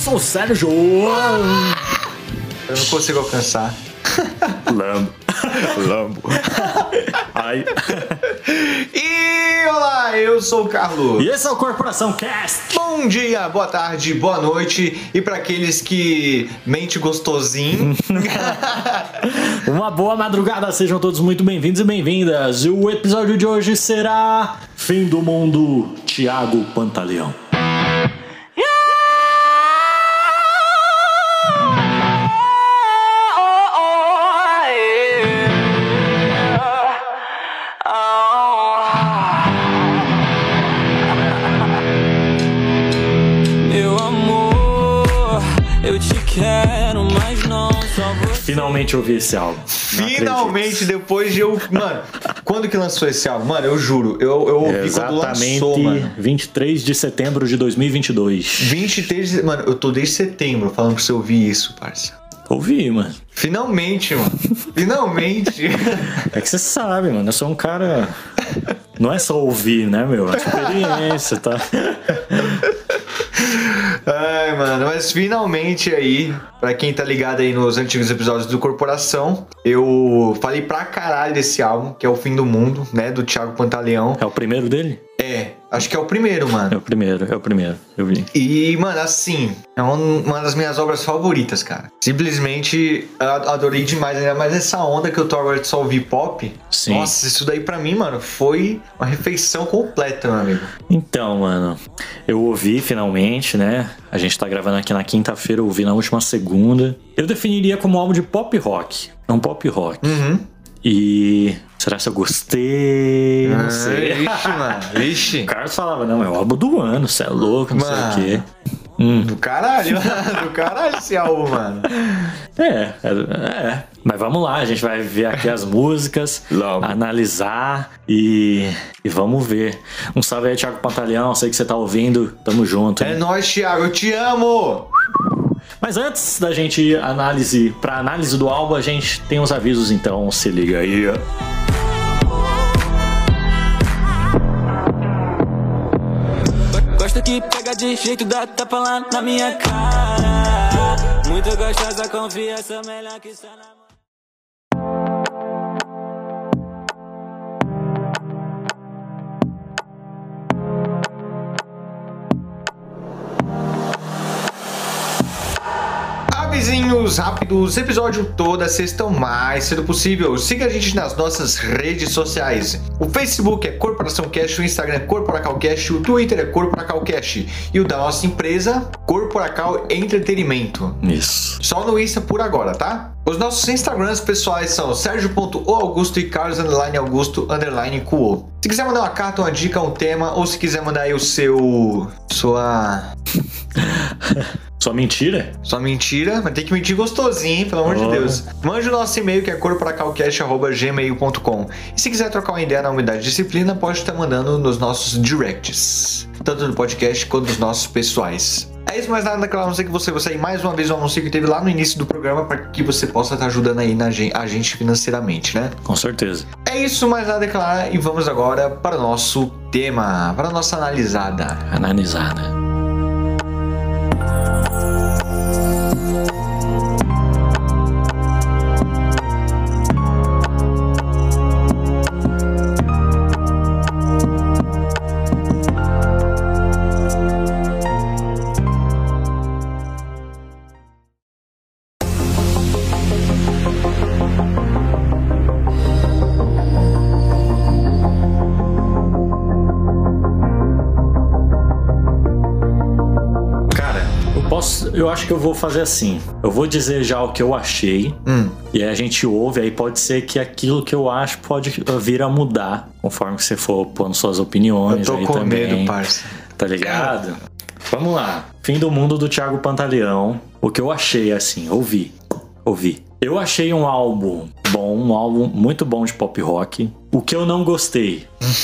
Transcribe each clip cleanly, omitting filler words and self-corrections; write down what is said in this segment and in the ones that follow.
sou o Sérgio. Eu não consigo alcançar. Lambo. Ai. E olá, eu sou o Carlos. E esse é o Corporação Cast. Bom dia, boa tarde, boa noite. E para aqueles que mente gostosinho. Uma boa madrugada, sejam todos muito bem-vindos e bem-vindas. E o episódio de hoje será Fim do Mundo, Thiago Pantaleão. Finalmente ouvi esse álbum. Finalmente, depois de eu... Mano, quando que lançou esse álbum? Mano, eu juro, eu ouvi quando lançou, mano. 23 de setembro de 2022. 23 Mano, eu tô desde setembro falando pra você ouvir isso, parça. Ouvi, mano. Finalmente, mano. Finalmente. É que você sabe, mano. Eu sou um cara... Não é só ouvir, né, meu? É experiência, tá? Ai, mano, mas finalmente aí, pra quem tá ligado aí nos antigos episódios do Corporação, eu falei pra caralho desse álbum, que é O Fim do Mundo, né, do Thiago Pantaleão. É o primeiro dele? É, acho que é o primeiro, mano. É o primeiro, eu vi. E, mano, assim, é uma das minhas obras favoritas, cara. Simplesmente adorei demais, ainda mais essa onda que eu tô agora de só ouvir pop. Sim. Nossa, isso daí pra mim, mano, foi uma refeição completa, meu amigo. Então, mano, eu ouvi finalmente, né? A gente tá gravando aqui na quinta-feira, eu ouvi na última segunda. Eu definiria como um álbum de pop rock. É um pop rock. Uhum. E... será que eu gostei? Não sei. Ixi, mano. Ixi. O Carlos falava, não, é o álbum do ano, você é louco, não sei o quê. Do caralho, do caralho esse álbum, mano. É. Mas vamos lá, a gente vai ver aqui as músicas, analisar e vamos ver. Um salve aí, Thiago Pantaleão, sei que você tá ouvindo, tamo junto. É nóis, Thiago, eu te amo! Mas antes da gente ir pra análise do álbum, a gente tem uns avisos, então se liga aí. Gosto que pega de jeito, dá tapa lá na minha cara. Muito gostosa, confiança melhor que só na... Avisinhos rápidos, episódio toda sexta o mais cedo possível. Siga a gente nas nossas redes sociais. O Facebook é Corporação Cash, o Instagram é CorporacalCash, o Twitter é CorporacalCash e o da nossa empresa, Corporacal Entretenimento. Isso. Só no Insta por agora, tá? Os nossos Instagrams pessoais são Sergio.oaugusto e Carlos_Augusto_Cuo. Se quiser mandar uma carta, uma dica, um tema, ou se quiser mandar aí sua mentira? Sua mentira, mas tem que mentir gostosinho, hein? Pelo amor de Deus. Mande o nosso e-mail que é corporacalcast@gmail.com. E se quiser trocar uma ideia na unidade de disciplina, pode estar mandando nos nossos directs, tanto no podcast quanto nos nossos pessoais. É isso, mais nada daquela, a não ser que você gostasse mais uma vez do anúncio que teve lá no início do programa para que você possa estar ajudando aí a gente financeiramente, né? Com certeza. É isso, mais nada daquela, e vamos agora para o nosso tema, para a nossa analisada. Analisada. Eu acho que eu vou fazer assim. Eu vou dizer já o que eu achei. E aí a gente ouve. Aí pode ser que aquilo que eu acho pode vir a mudar conforme você for pondo suas opiniões. Eu tô aí com também, medo, parça. Tá ligado? Vamos lá. Fim do Mundo do Thiago Pantaleão. O que eu achei, assim, ouvi. Eu achei um álbum bom, um álbum muito bom de pop rock. O que eu não gostei.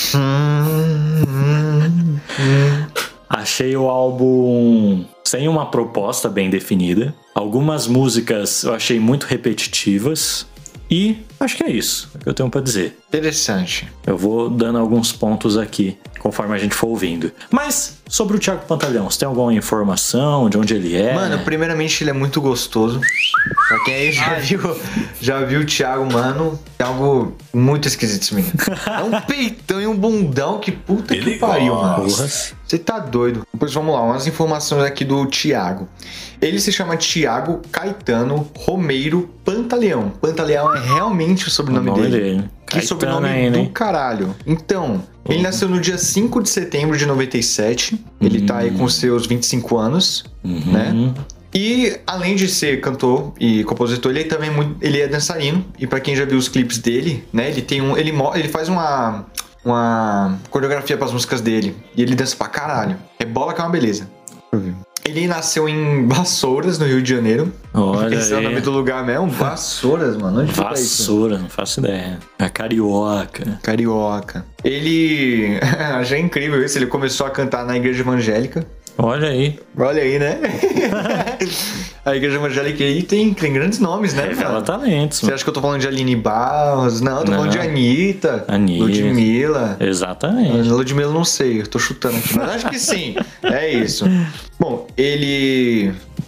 Achei o álbum sem uma proposta bem definida. Algumas músicas eu achei muito repetitivas. E acho que é isso que eu tenho pra dizer. Interessante. Eu vou dando alguns pontos aqui, conforme a gente for ouvindo. Mas, sobre o Thiago Pantaleão, você tem alguma informação de onde ele é? Mano, primeiramente ele é muito gostoso. Pra quem aí já viu o Thiago, mano, é algo muito esquisito esse menino. É um peitão e um bundão que puta que pariu, mano. Você tá doido. Depois vamos lá, umas informações aqui do Thiago. Ele se chama Thiago Caetano Romeiro Pantaleão. Pantaleão é realmente o sobrenome dele. Que Caetano sobrenome aí, do né? caralho. Então, ele nasceu no dia 5 de setembro de 97. Ele tá aí com seus 25 anos, né? E além de ser cantor e compositor, ele também ele é dançarino. E pra quem já viu os clipes dele, né? Ele faz uma coreografia pras músicas dele. E ele dança pra caralho. É bola que é uma beleza. Ele nasceu em Vassouras, no Rio de Janeiro. Olha, esse é o nome do lugar mesmo? Vassouras, mano. Onde fica isso? Vassoura, não faço ideia. É carioca. Carioca. Ele... Achei incrível isso. Ele começou a cantar na igreja evangélica. Olha aí. Olha aí, né? A igreja evangélica aí tem grandes nomes, né? Revela talentos. Você acha que eu tô falando de Aline Barros? Não, eu tô falando de Anitta. Ludmilla. Exatamente. Ludmilla não sei, eu tô chutando aqui. Mas acho que sim. É isso. Bom, ele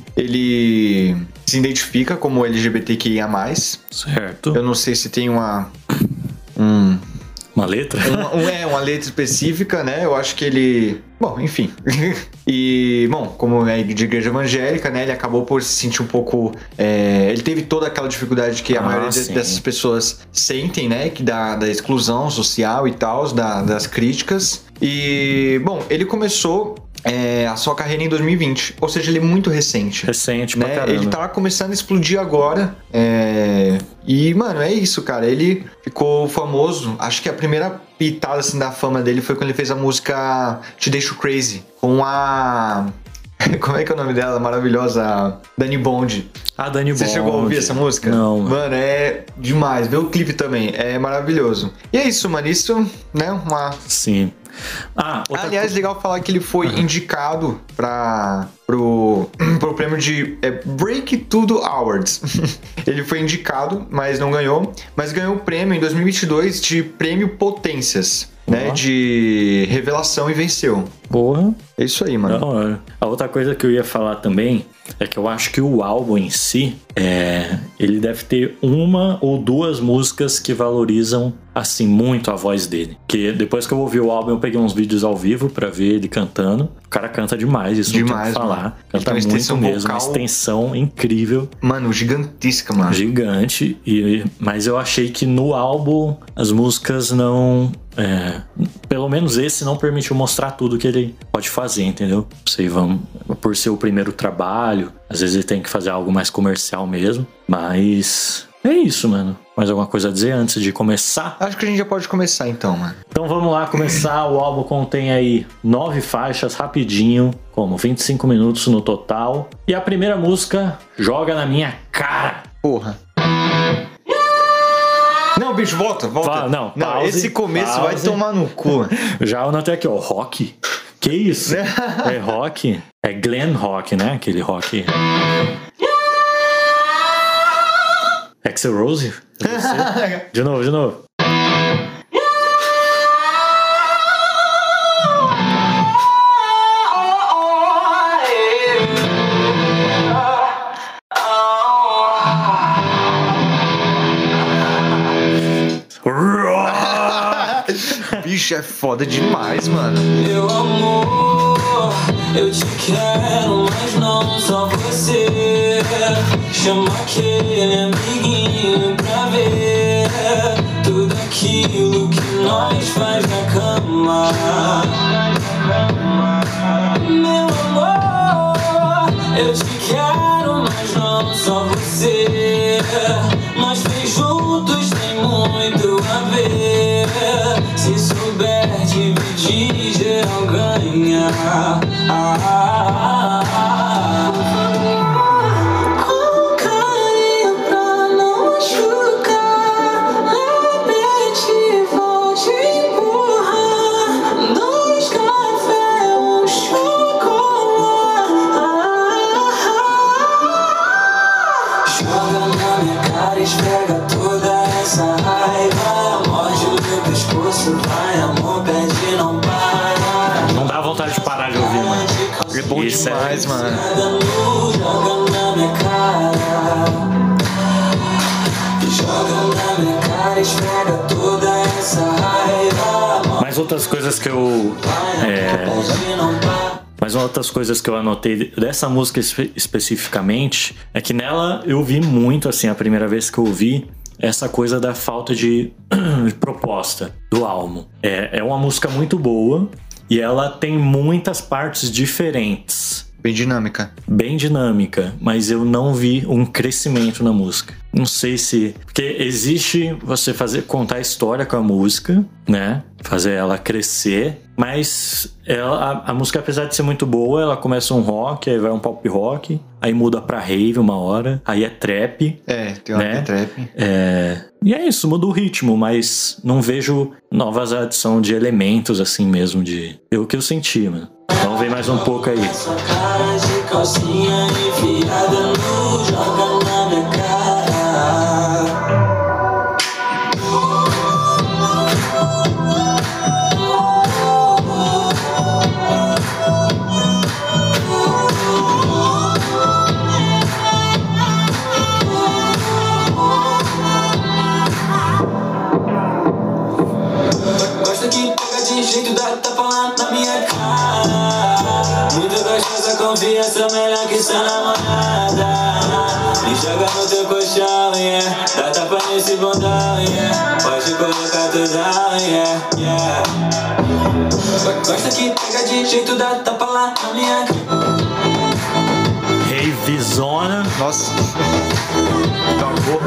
se identifica como LGBTQIA+. Certo. Eu não sei se tem uma letra? Uma letra específica, né? Eu acho que ele... Bom, enfim. E, bom, como é de igreja evangélica, né? Ele acabou por se sentir um pouco... ele teve toda aquela dificuldade que a maioria dessas pessoas sentem, né? Que da exclusão social e tal, das críticas. E, bom, ele começou... a sua carreira em 2020, ou seja, ele é muito recente. Recente, né? pra caramba. Ele tá começando a explodir agora. E, mano, é isso, cara. Ele ficou famoso. Acho que a primeira pitada assim, da fama dele foi quando ele fez a música Te Deixo Crazy com a... Como é que é o nome dela? Maravilhosa. Dani Bond. A Dani Bond. Você chegou a ouvir essa música? Não. Mano, é demais. Vê o clipe também. É maravilhoso. E é isso, mano. Isso, né? Sim. Aliás, legal falar que ele foi indicado pro prêmio de Break Tudo Awards. Ele foi indicado, mas não ganhou. Mas ganhou o prêmio em 2022 de Prêmio Potências, né? De revelação e venceu. Porra. É isso aí, mano. Da hora. A outra coisa que eu ia falar também é que eu acho que o álbum em si, ele deve ter uma ou duas músicas que valorizam, assim, muito a voz dele. Que depois que eu ouvi o álbum, eu peguei uns vídeos ao vivo pra ver ele cantando. O cara canta demais, isso não tem o que falar. Mano. Canta muito mesmo, uma extensão incrível. Mano, gigantesca, mano. Gigante. Mas eu achei que no álbum as músicas não... pelo menos esse não permitiu mostrar tudo que ele pode fazer, entendeu? Por ser o primeiro trabalho, às vezes ele tem que fazer algo mais comercial mesmo, mas é isso, mano. Mais alguma coisa a dizer antes de começar? Acho que a gente já pode começar então, mano. Então vamos lá começar. O álbum contém aí 9 faixas, rapidinho, como 25 minutos no total. E a primeira música, Joga na Minha Cara. Porra. Não, bicho, volta. Não, pause, esse começo vai tomar no cu. Já anotei aqui, ó, rock. Que isso? É rock? É glam rock, né? Aquele rock. Axl Rose? De novo. Bicho, é foda demais, mano. Meu amor, eu te quero, mas não só você. Chama aquele amiguinho pra ver tudo aquilo que nós faz na cama. Meu amor, eu te quero, mas não só você. Nós três juntos tem muito a ver. Se souber dividir, geral ganha. Com carinho pra não machucar, repete, volte e empurrar. 2 cafés, 1 chocolate. Joga na minha cara, esfrega toda essa força, vai, amor, pede, não para. Não dá vontade de parar de ouvir, mano. É bom Isso demais, mano. Joga na minha cara. Joga na minha cara, esfrega toda essa raiva. Mas outras coisas que eu... Mas outras coisas que eu anotei dessa música especificamente é que nela eu vi muito, assim, a primeira vez que eu ouvi, essa coisa da falta de proposta do álbum. É uma música muito boa e ela tem muitas partes diferentes. Bem dinâmica. Mas eu não vi um crescimento na música. Não sei se... Porque existe você contar a história com a música, né? Fazer ela crescer. Mas a música, apesar de ser muito boa, ela começa um rock, aí vai um pop rock, aí muda pra rave uma hora, aí é trap. Tem uma que é trap. E é isso, muda o ritmo, mas não vejo novas adições de elementos assim mesmo, o que eu senti, mano. Vamos ver mais um pouco aí. Sua cara de calcinha enfiada no joga na minha cara. Gosta que pega de jeito, dá tapa lá na minha cara. Muito gostosa, confiança melhor que sua namorada. Me joga no teu colchão, yeah. Dá tapa nesse bundão, yeah. Pode colocar tudão, yeah. Gosta que pega de jeito, dá tapa lá na minha cara. Ravezona. Nossa. Acabou.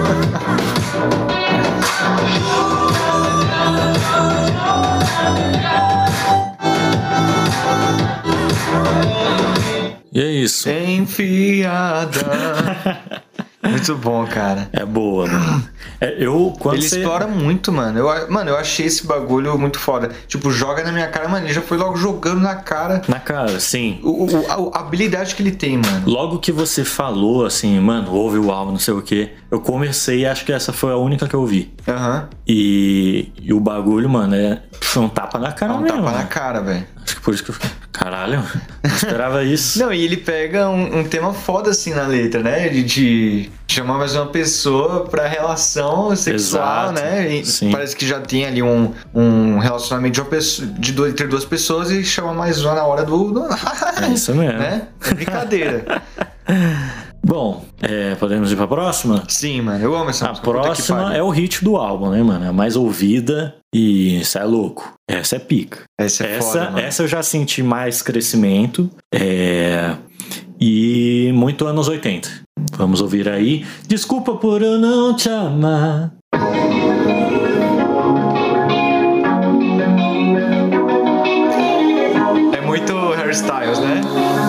E é isso. Enfiada. Muito bom, cara. É boa, mano. Ele explora muito, mano. Eu achei esse bagulho muito foda. Tipo, joga na minha cara, mano. Ele já foi logo jogando na cara. Na cara, sim. A habilidade que ele tem, mano. Logo que você falou, assim, mano, ouve o álbum, não sei o quê. Eu comecei, acho que essa foi a única que eu vi. E o bagulho, mano, foi um tapa na cara mesmo. Um tapa na cara, velho. Acho que por isso que eu fiquei... Caralho, não esperava isso. Não, e ele pega um tema foda assim na letra, né? De chamar mais uma pessoa pra relação sexual, exato, né? E sim. parece que já tem ali um relacionamento de uma pessoa, entre duas pessoas e chama mais uma na hora do... É isso mesmo. Né? É brincadeira. Bom, podemos ir pra próxima? Sim, mano, eu amo essa música. A próxima é o hit do álbum, né, mano? É a mais ouvida e isso é louco. Essa é pica. Essa é foda, mano. Essa eu já senti mais crescimento e muito anos 80. Vamos ouvir aí. Desculpa por eu não te amar. É muito Harry Styles, né?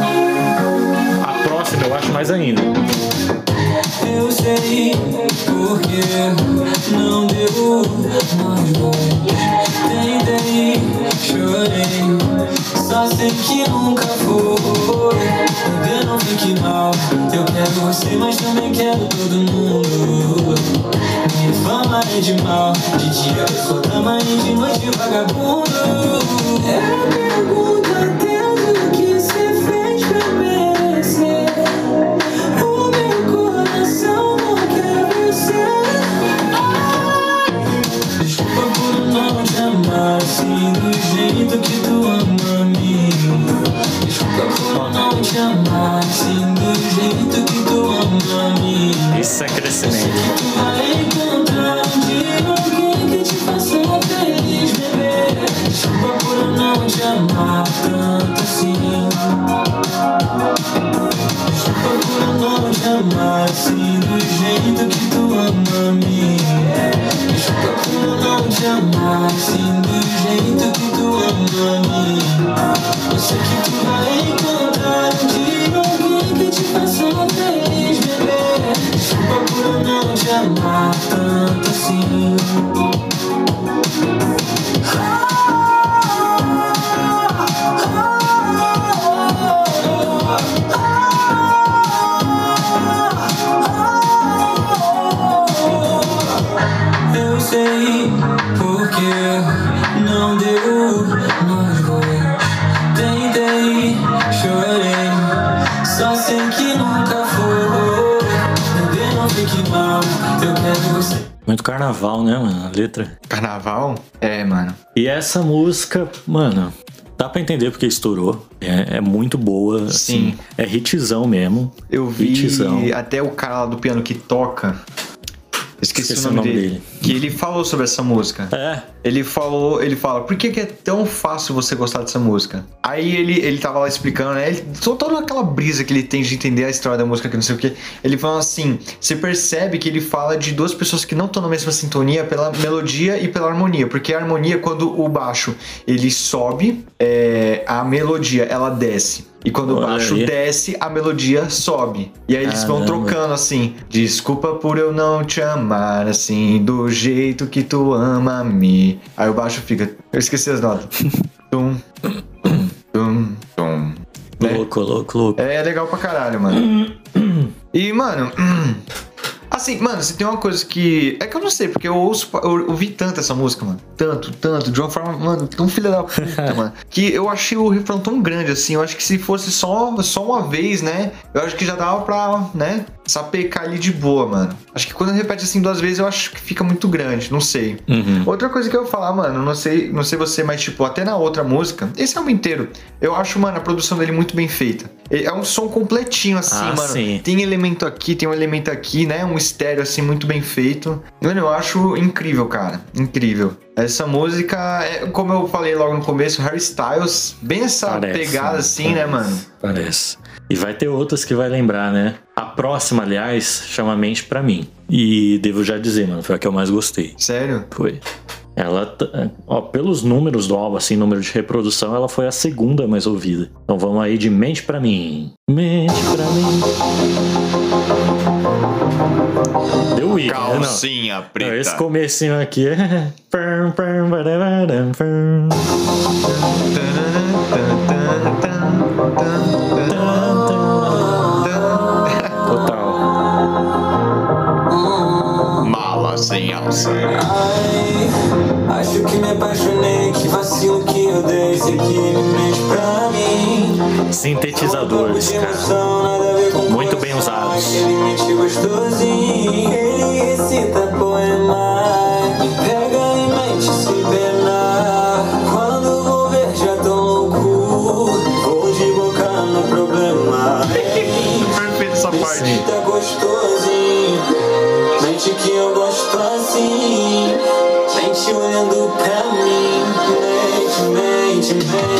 A próxima eu acho mais ainda. Eu sei porque não deu mais voz. Tentei, chorei, só sei que nunca foi. Bebê, não fique mal. Eu quero você, mas também quero todo mundo. Minha fama é de mal. De dia eu sou dama e de noite vagabundo. É a pergunta dentro que você fez pra merecer. O meu coração não quer você. Desculpa por não te amar assim do jeito que tu ama mim. Desculpa por não te amar assim do jeito que tu ama mim. Isso é crescimento. Tu vai encontrar um dia alguém que te faça feliz, bebê. Desculpa por não te amar tanto assim. Desculpa por não te amar assim do jeito que tu ama mim. Desculpa por não te amar assim do jeito que tu ama mim. Eu sei que tu vai encontrar um dia alguém que te faça feliz, bebê. Desculpa por não te amar tanto assim. Eu sei porque não deu, nós dois. Tentei, chorei, só sei que nunca foi. Bebê, não fique mal, eu quero você. Muito carnaval, né, mano? A letra. Carnaval? É, mano. E essa música, mano, dá pra entender porque estourou. É muito boa, assim. Sim. É hitzão mesmo. Eu vi Hitzão. até o cara lá do piano que toca. Esqueci o nome dele. Que ele falou sobre essa música. É. Ele fala, por que é tão fácil você gostar dessa música? Aí ele tava lá explicando, né? Toda aquela brisa que ele tem de entender a história da música, que não sei o que. Ele fala assim, você percebe que ele fala de duas pessoas que não estão na mesma sintonia pela melodia e pela harmonia. Porque a harmonia, quando o baixo ele sobe, a melodia ela desce. E quando o baixo desce, a melodia sobe. E aí eles vão trocando assim. Desculpa por eu não te amar assim, do jeito que tu ama-me. Aí o baixo fica... Eu esqueci as notas. Tum, tum, tum, tum. Louco. É legal pra caralho, mano. E, mano... Assim, mano, se tem uma coisa que... É que eu não sei, porque eu ouvi tanto essa música, mano. Tanto, de uma forma, mano, tão filha da puta, mano. Que eu achei o refrão tão grande, assim. Eu acho que se fosse só uma vez, né? Eu acho que já dava pra, né? Sapecar ali de boa, mano. Acho que quando repete assim 2 vezes, eu acho que fica muito grande, não sei. Outra coisa que eu vou falar, mano, não sei você, mas tipo, até na outra música, esse álbum inteiro, eu acho, mano, a produção dele muito bem feita. É um som completinho, assim, mano. Sim. Tem elemento aqui, tem um elemento aqui, né? Um estéreo, assim, muito bem feito. Mano, eu acho incrível, cara. Incrível. Essa música, como eu falei logo no começo, Harry Styles, bem essa pegada, assim, né, mano? Parece. E vai ter outras que vai lembrar, né? A próxima, aliás, chama Mente Pra Mim. E devo já dizer, mano, foi a que eu mais gostei. Sério? Foi. Ela, pelos números do álbum, assim, número de reprodução, ela foi a segunda mais ouvida. Então vamos aí de Mente Pra Mim. Mente Pra Mim. Deu I, Calcinha preta. Esse comecinho aqui é... Total. Mala sem alça. Ai, acho que me apaixonei, que vacilo que eu dei, sei que ele mente pra mim. Sintetizadores, cara. Muito bem usados. Ele mente gostosinho, ele recita poema, me pega em mente se penar. Quando vou ver já tô louco, vou de boca no problema. Perfeito essa parte. Tá gostosinho, mente que eu gosto assim, mente olhando pra mim, mente,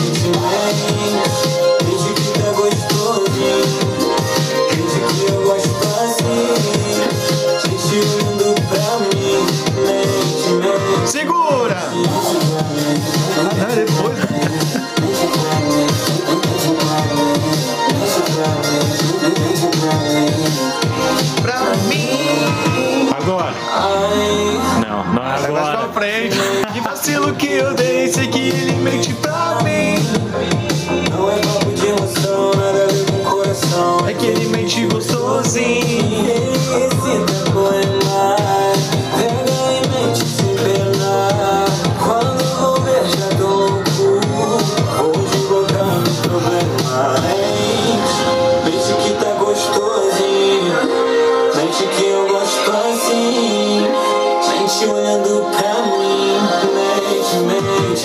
mente que tá gostosinho, mente que eu gosto assim, mente olhando pra mim, mente. Segura! Depois. Pra mim. Agora. Não é Mais agora. pra frente. Que vacilo que eu dei, sei que ele mente pra mim. Não é papo de emoção, nada a ver com coração. É que ele mente gostosinho. Ele recita poema, pega em mente se penar. Quando vou ver já tô louco, vou de boca no problema. Mente que tá gostosinho, mente que eu gosto assim, mente olhando pra mim, mente,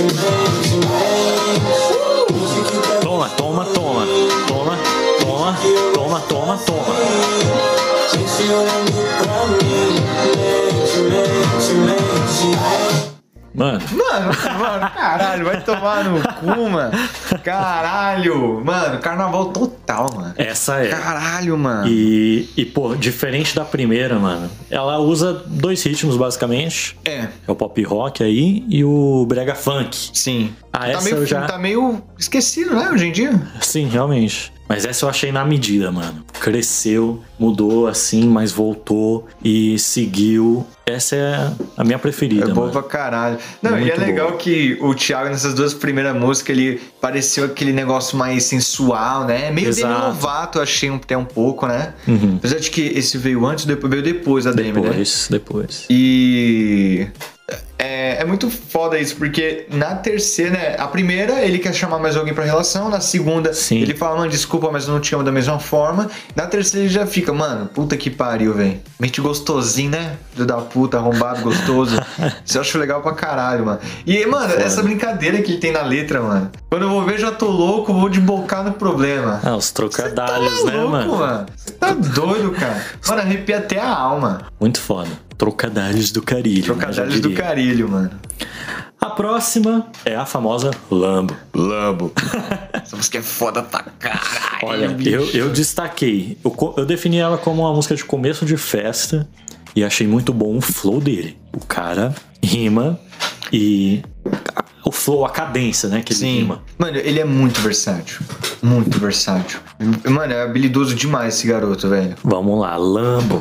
mente que tá Toma. mente olhando pra mim, mente. Mano, Caralho, vai tomar no cu, mano. Caralho. Mano, carnaval total, mano. essa é. Caralho, mano. E, pô, diferente da primeira, mano, ela usa 2 ritmos, basicamente. É, É o pop rock aí e o brega funk. sim. Essa eu já... Tá meio esquecido, né, hoje em dia? Sim, realmente. Mas essa eu achei na medida, mano. Cresceu, mudou assim, mas voltou e seguiu. Essa é a minha preferida, É boa mano. pra caralho. Não, e é Muito legal boa. que o Thiago, nessas 2 primeiras músicas, ele pareceu aquele negócio mais sensual, né? Meio Demi Exato. Lovato, eu achei até um pouco, né? Uhum. Apesar de que esse veio antes, veio depois da Demi, né? Depois. E É muito foda isso, porque na terceira, né? A primeira, ele quer chamar mais alguém pra relação. Na segunda, Sim. ele fala, mano, desculpa, mas eu não te amo da mesma forma. Na terceira, ele já fica, mano, puta que pariu, velho. Mente gostosinho, né? Filho da puta, arrombado, gostoso. Isso eu acho legal pra caralho, mano. E, mano, essa brincadeira que ele tem na letra, mano. Quando eu vou ver, já tô louco, vou desbocar no problema. Ah, os trocadalhos, Tá né, louco, mano? Você tá doido, cara. Mano, arrepia até a alma. Muito foda. Trocadalhos do carilho. Trocadilhos do carilho, mano. A próxima é a famosa Lambo. Lambo. Essa música é foda pra caralho. Olha, bicho. eu destaquei. Eu defini ela como uma música de começo de festa e achei muito bom o flow dele. O cara rima e o flow, a cadência, né, que ele rima. Mano, ele é muito versátil. Muito versátil. Mano, é habilidoso demais esse garoto, velho. Vamos lá, Lambo.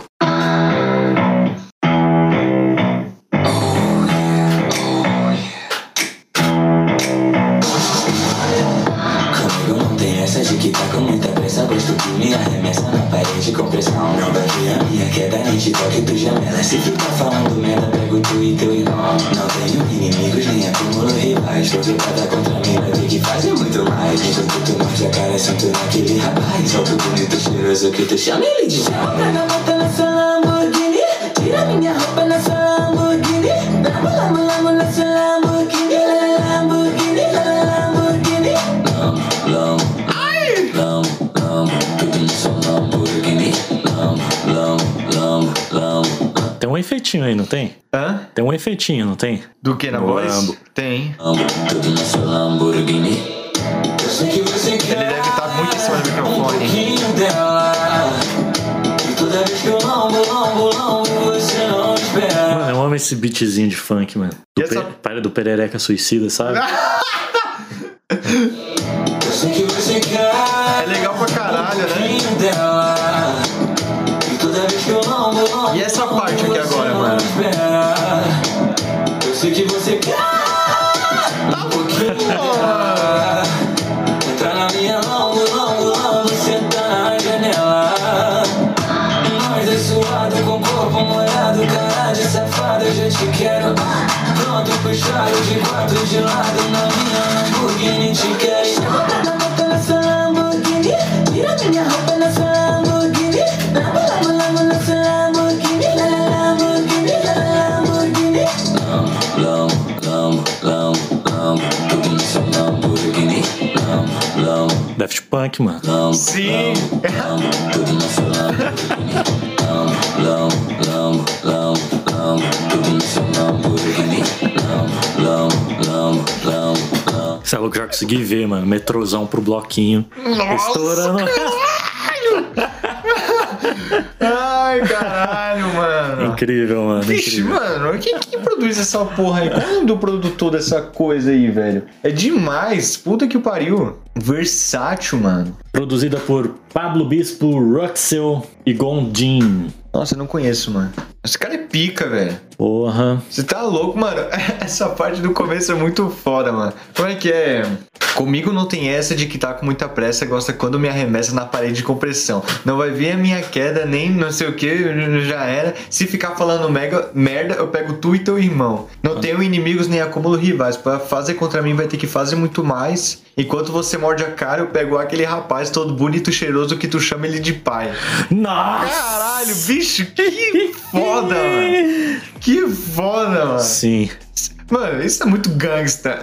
Que tá com muita pressa, gosto que me arremessa na parede com pressão. Não vai ver a minha queda, nem te toque tu janela. Se ficar falando merda, pego tu e teu irmão. Não tenho inimigos, nem acumulo rivais. Tô virada contra mim, vai ter que fazer muito mais. Enquanto tu morde a cara, sinto naquele rapaz. Alto, bonito, cheiroso, que tu chama ele de João. Bota na sua Lamborghini, tira minha roupa na sua Lamborghini. Lamo na sua Lamborghini, Lamborghini, Lamborghini. Lambo. Tem um efeitinho aí, não tem? Hã? Tem um efeitinho, não tem? Do que na No voz? Lambo. Tem. Tudo na sua Lamborghini. Eu sei que você quer. Ele deve estar muito em cima do microfone. E toda vez que eu lambo, você não espera. Mano, eu amo esse beatzinho de funk, mano. E essa- Do Perereca Suicida, sabe? Eu sei que você quer. É legal pra caralho, né? E toda vez que eu lambo, E essa parte aqui agora, mano? Eu sei que você quer. Entra na minha lambo, senta na janela. Nós é suado com corpo molhado, cara de safado, eu já te quero. Pronto, puxado de quatro de lado, na minha Lamborghini te quero. Bota na sua Lamborghini, tira minha roupa na sua Lamborghini. Lamo na sua Lamborghini, Lamborghini, Lamborghini. Lambo, tudo na sua Lamborghini. Lambo. Daft Punk, mano. Sim. Tudo na sua Lamborghini. Lambo, tudo na sua Lamborghini. Lambo. Você é louco, já consegui ver, mano. Metrozão pro bloquinho. Nossa, Estourando. Ai, caralho, mano. Incrível, mano. Vixe, Incrível. mano, quem produz essa porra aí? Qual é o nome do produtor dessa coisa aí, velho? É demais. Puta que pariu. Versátil, mano. Produzida por Pablo Bispo, Ruxel e Gondim. Nossa, eu não conheço, mano. Esse cara é pica, velho. Porra. Você tá louco, mano? Essa parte do começo é muito foda, mano. Como é que é? Comigo não tem essa de que tá com muita pressa, gosta quando me arremessa na parede de compressão. Não vai ver a minha queda, nem não sei o que, já era. Se ficar falando merda, eu pego tu e teu irmão. Não tenho inimigos nem acúmulo rivais. Pra fazer contra mim vai ter que fazer muito mais. Enquanto você morde a cara, eu pego aquele rapaz todo bonito e cheiroso que tu chama ele de pai. Nossa! Caralho, bicho, que foda, mano. Que foda, mano. Sim. Mano, isso é muito gangsta.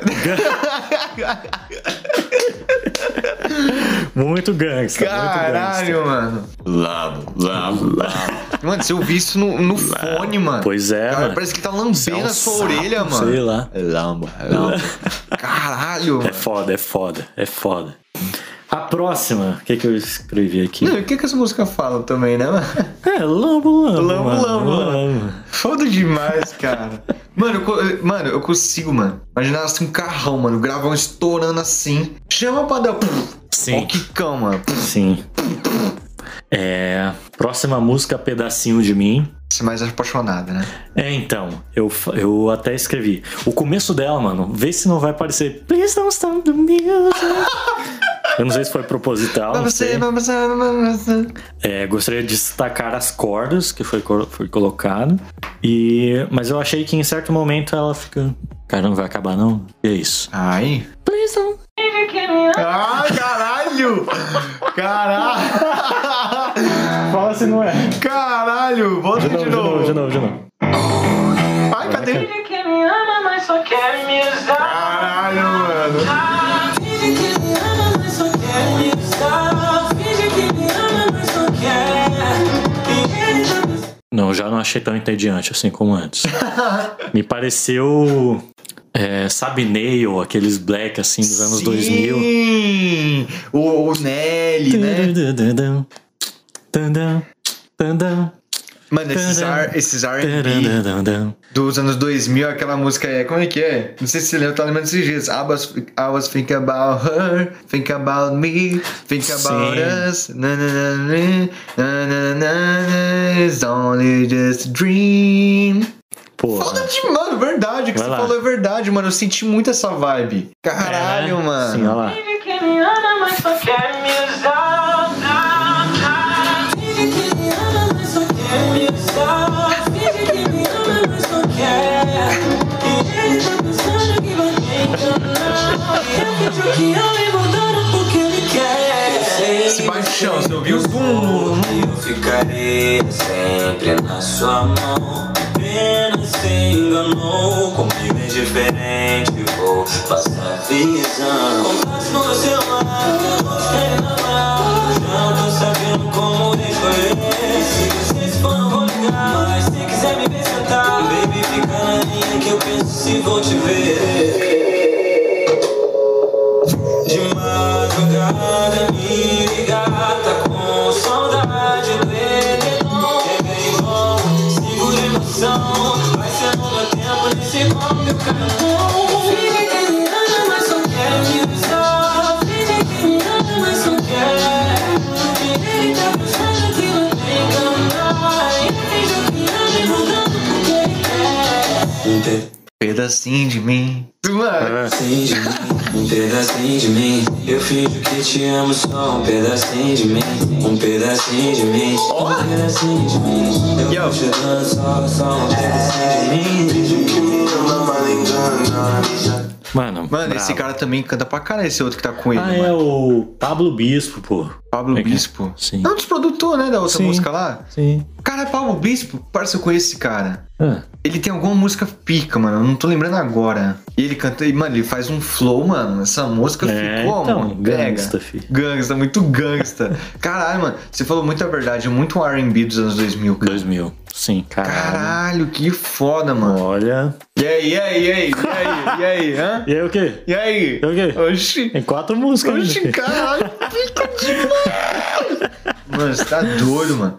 Muito gangsta. Caralho, mano. Mano, se eu vi isso no fone, mano. Pois é, Cara, mano. parece que tá lambendo a sua sapo, orelha, mano. sei lá. Lambo. Caralho, É mano. foda, é foda, é foda. A próxima, o que eu escrevi aqui? Não, o que essa música fala também, né, mano? É, lambo. Lambo. Foda demais, cara. Mano, eu consigo, mano. Imaginar assim um carrão, mano. Gravão estourando assim. Chama pra dar. Sim. Ó, o quicão, mano. Sim. Próxima música, Pedacinho de Mim. Ser mais apaixonada, né? Então, eu até escrevi. O começo dela, mano, vê se não vai parecer Please don't stop the music. Eu não sei se foi proposital, não sei. Gostaria de destacar as cordas que foi colocado. Mas eu achei que em certo momento ela fica... Cara, não vai acabar não? E é isso. Ai. Please don't. Ah, caralho! Caralho! Fala se não é. Caralho! Volta de novo. De novo. Ai, cadê? Finge que me ama, mas só quer me usar. Caralho, mano. Finge que me ama, mas só quer me usar. Finge que me ama, mas só quer. Não, já não achei tão entediante assim como antes. Me pareceu... sabe Nail, aqueles black assim dos anos 2000. Sim! O Nelly, né? Mano, esses R&B dos anos 2000, aquela música como é que é? Não sei se você lembra, tá lembrando desses dias. I was thinking about her, think about me, think about us. It's only just a dream. Porra. Foda de, mano, verdade, o que você falou é verdade, mano. Eu senti muito essa vibe. Caralho, mano. Sim, olha lá. Finge que me ama, mas só quer me usar. Finge que me ama, mas só quer me usar. Finge que me ama, mas só quer. E ele tá pensando que vai me enganar. E eu finjo que amo e vou dar porque ele quer. Esse baixão, você ouviu? Eu ficarei sempre na sua mão. Apenas se enganou. Comigo é diferente, vou passar visão. Contato no celular, já tô sabendo como escolher. Se você se for, não vou ligar. Mas se quiser me ver sentar, baby, fica na linha que eu penso se vou te ver. De madrugada me ligar, tá com saudade do edredom. É bem bom, segura a emoção. Vai ser no meu tempo, nesse copo eu carão. Finge que me ama, mas só quer me usar. Finge que me ama, mas só quer. E ele tá pensando que vai me enganar. E finge que ama e mudando porque ele quer. Pedacinho de mim. Mano. Um pedacinho de mim, eu finjo que te amo, só um pedacinho de mim, um pedacinho de mim, um pedacinho de mim, eu finjo só um pedacinho de mim, finjo que me ama, mas engana. Mano, esse cara também canta pra caralho, esse outro que tá com ele. mano. É o Pablo Bispo, pô. Pablo Bispo. Sim. É um dos produtores, né, da outra música lá? Sim. Cara, é Pablo Bispo, parece que eu conheço esse cara. Ele tem alguma música pica, mano, eu não tô lembrando agora. E ele canta, e, mano, ele faz um flow, mano, essa música ficou, então, mano, gangsta, filho. Gangsta, muito gangsta. Caralho, mano, você falou muita verdade, é muito R&B dos anos 2000, cara. 2000, sim, Caralho, que foda, mano. Olha. E aí, hã? E aí o quê? E aí? E o quê? Oxi. Tem 4 músicas. Oxi, caralho, pica demais. Mano, você tá doido, mano.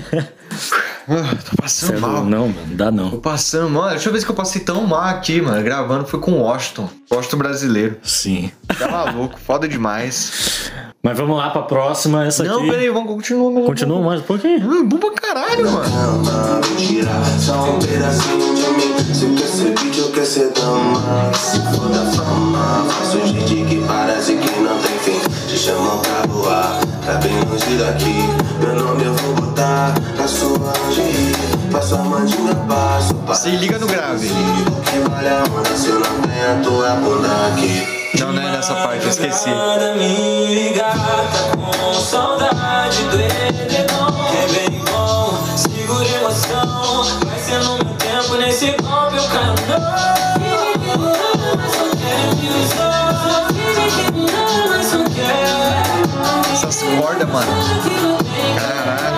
Tô passando mal. Não, mano, dá não. Tô passando mal. Deixa eu ver se eu passei tão mal aqui, mano. Gravando foi com o Washington brasileiro. Sim. Tá maluco, foda demais. Mas vamos lá pra próxima, essa aqui. Não, peraí, vamos continuar. Continua mais um pouquinho. Bom pra caralho, mano. Mentira, só um pedacinho de mim. Se quer ser vídeo, quer ser dama. Se for da fama, faço um jeito que parece que não tem fim. Te chamam pra voar, tá bem longe daqui. Meu nome eu vou botar na sua lingerie. Passo a mandinga, passo. Se liga no grave. Que vale a onda se eu não tenho a tua bunda aqui. Não é nessa parte, eu esqueci. Me ligar, tá com saudade do edredom. É bem bom, segura a emoção. Vai ser no meu tempo, nesse copo eu carão. Finge que me ama, mas só quer me usar. Finge que me ama, mas só quer. Essas cordas, mano. Caralho.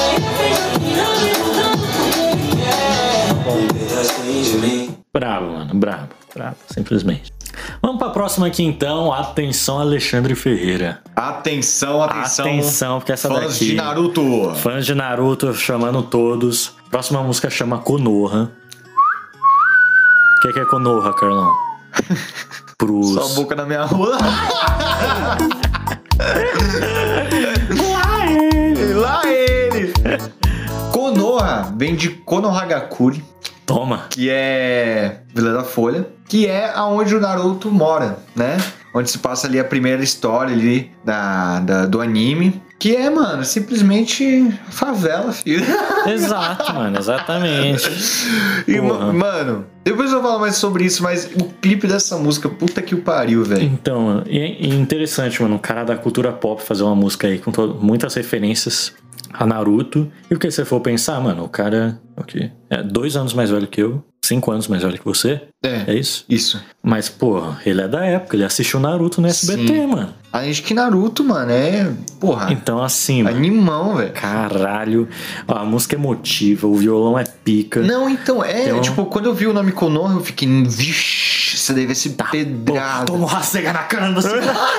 Um pedacinho de mim. Bravo, mano, bravo, simplesmente. Vamos pra próxima aqui então. Atenção, Alexandre Ferreira. Atenção. Atenção, porque essa fãs daqui... de Naruto. Fãs de Naruto chamando todos. Próxima música chama Konoha. O que é Konoha, Carlão? Pros... Só a boca na minha rua. Lá ele. Konoha vem de Konohagakure. Toma. Que é Vila da Folha. Que é aonde o Naruto mora, né? onde se passa ali a primeira história ali do anime. Que é, mano, simplesmente favela, filho. Exato, mano, exatamente. E, mano, depois eu falo mais sobre isso, mas o clipe dessa música, puta que o pariu, velho. Então, é interessante, mano, um cara da cultura pop fazer uma música aí com muitas referências a Naruto. E porque se for pensar, mano, o cara é 2 anos mais velho que eu, 5 anos mais velho que você. É isso? Isso. Mas, pô, ele é da época, ele assistiu Naruto no SBT, Sim. mano. Além de que Naruto, mano, porra. Então, assim, mano. Animão, velho. Caralho. Ó, a música é emotiva, o violão é pica. Não, então, tipo, quando eu vi o nome Konoha, eu fiquei, vixe, você deve ser pedrado. Toma o Rasega na cara, assim.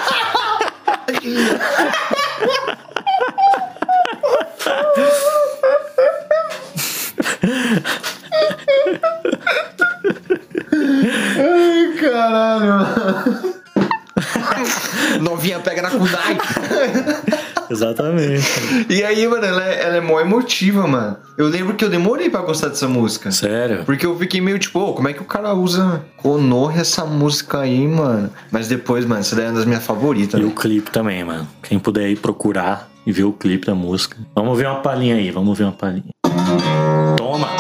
Ai, caralho. Novinha pega na Kudai. Exatamente. E aí, mano, ela é mó emotiva, mano. Eu lembro que eu demorei pra gostar dessa música. Sério? Porque eu fiquei meio tipo, como é que o cara usa Konoha essa música aí, mano? Mas depois, mano, essa daí é uma das minhas favoritas. E o clipe também, mano. Quem puder ir procurar e ver o clipe da música. Vamos ver uma palhinha aí, Toma!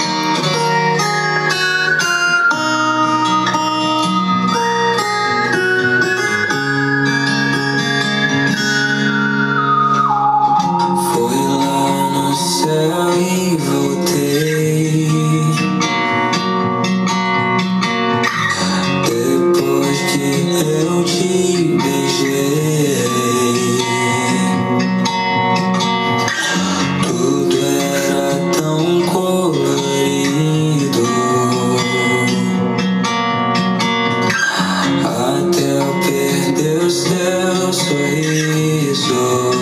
E voltei depois que eu te beijei. Tudo era tão colorido até eu perder o seu sorriso.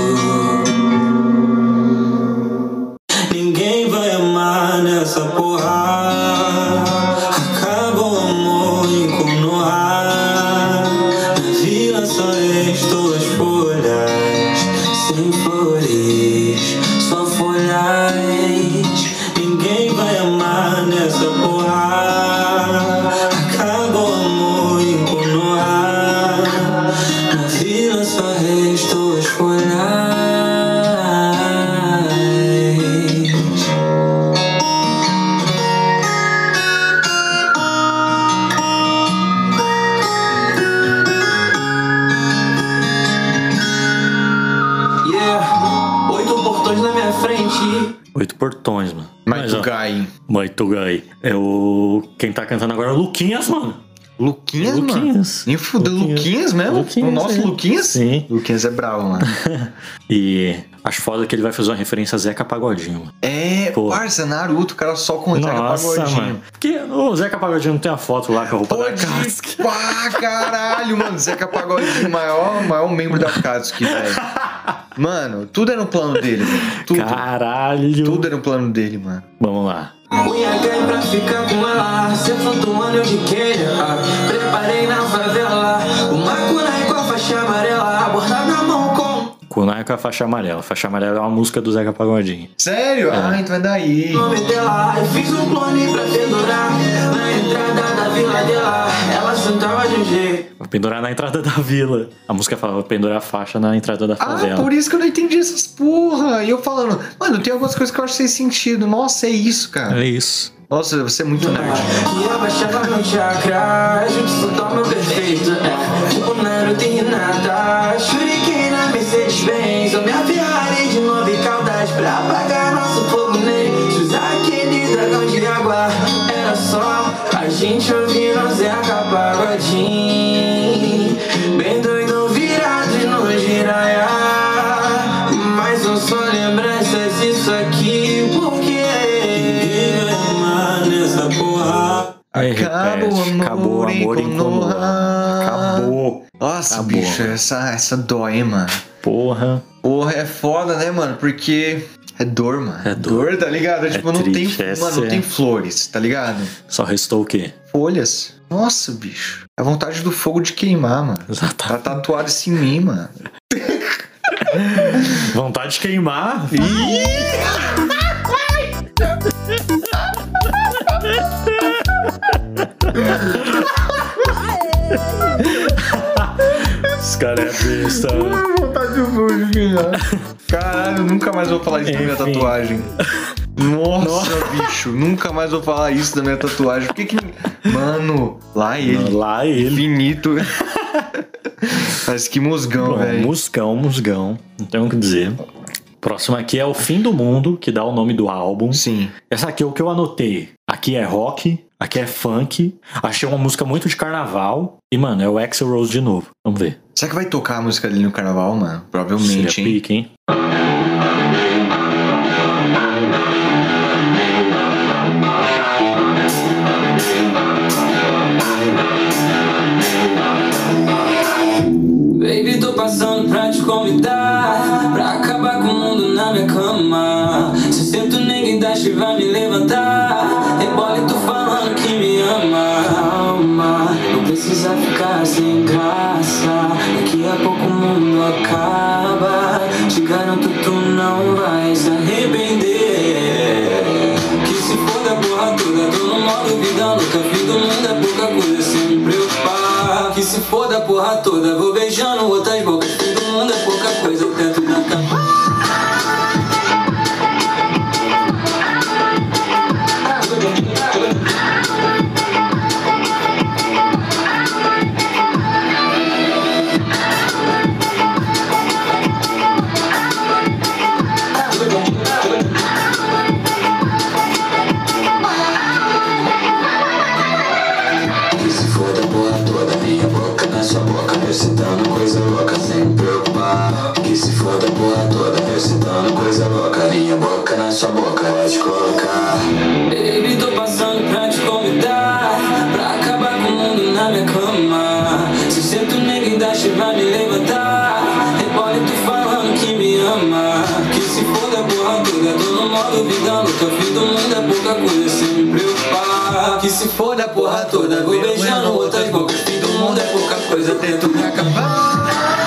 Ninguém vai amar nessa porra. Acabou o amor em Konoha. Na vila só restou as folhas, sem flores, só folhas. Ninguém vai amar nessa porra. Acabou o amor em Konoha. Na vila só restou as folhas. Na minha frente. 8 portões, mano. Maitugai. Maitugai. É quem tá cantando agora é o Luquinhas, mano. Luquinhas, mano? Luquinhas. Nem fudeu, Luquinhas mesmo? Luquinhas, o nosso Luquinhas? Sim. Luquinhas é bravo, mano. E acho foda que ele vai fazer uma referência a Zeca Pagodinho, mano. Parça, Naruto, o cara só com o Zeca Pagodinho. Mano. Porque o Zeca Pagodinho não tem a foto lá com a roupa da Katsuki. Pá, caralho, mano. Zeca Pagodinho, maior membro da Katsuki, velho. Mano, tudo é no plano dele, velho. Tudo. Caralho. Tudo é no plano dele, mano. Vamos lá. Unha ganha pra ficar com ela. Cê flutuando eu de queira. Preparei na favela uma kunai com a faixa amarela. Abordar na mão com Kunai com a faixa amarela. Faixa amarela é uma música do Zeca Pagodinho. Sério? Então é daí. o nome dela. Eu fiz um clone pra pendurar na entrada da vila dela. Ela sentava de um jeito. Vou pendurar na entrada da vila. A música fala, vou pendurar a faixa na entrada da favela. Por isso que eu não entendi essas porra. E eu falando, mano, tem algumas coisas que eu acho sem sentido. Nossa, é isso, cara. É isso. Nossa, você é muito nerd. E abaixava meu chakra. Juntos soltar meu perfeito. O Naruto e Hinata. Shuriken na Mercedes-Benz. Eu me aviarei de novo e caudade pra apagar nosso fogo neles. Usar aquele dragão de água. Era só a gente ouvindo o Zeca Pagodinho. Bem doido, virados no Jiraiya. Mas são só lembranças isso aqui. Porque nessa porra. Acabou o amor em Konoha. Acabou. Nossa, Acabou. bicho, essa dói, mano. Porra. Porra, é foda, né, mano? Porque é dor, mano. É dor. Tá ligado? Tipo, não triste, tem, mano, não tem flores, tá ligado? Só restou o quê? Folhas. Nossa, bicho. É a vontade do fogo de queimar, mano. Exatamente. Tá tatuado isso em mim, mano. Vontade de queimar. cara é besta. Vontade de filha. Caralho, nunca mais vou falar isso da minha tatuagem. Nossa, bicho, nunca mais vou falar isso da minha tatuagem. Por que Mano, lá ele. Lá ele. Infinito. Mas que musgão, velho. Musgão. Não tenho o que dizer. Próximo aqui é O Fim do Mundo, que dá o nome do álbum. Sim. Essa aqui é o que eu anotei. Aqui é rock, aqui é funk. Achei uma música muito de carnaval. E, mano, é o Axl Rose de novo. Vamos ver. Será que vai tocar a música dele no carnaval, mano? Provavelmente, seria pique, hein? Baby, tô passando pra te convidar pra acabar com o mundo na minha cama. Se sento ninguém dá, vai me levantar. Rebola e tô falando que me ama. Não precisa ficar sem graça. Daqui a pouco o mundo acaba. Te garanto, tu não vai se arrepender. Que se for da porra toda, tô no modo vida louca. Fim do mundo é pouca coisa sem me preocupar. Que se for da porra toda, vou beijando outras bocas. Fim do mundo é pouca coisa dentro da cama. Recitando coisa louca sem me preocupar. Que se for da porra toda, recitando coisa louca. Minha boca na sua boca, pode colocar. Baby, tô passando pra te convidar pra acabar com o mundo na minha cama. Se sento ninguém dá, vai me levantar. Rebola e tu falando que me ama. Que se for da porra toda, tô no modo vida louca. Fim do mundo é pouca coisa sem me preocupar. Que se for da porra toda, vou beijando outras bocas. Fim do mundo é pouca coisa, tento me acabar.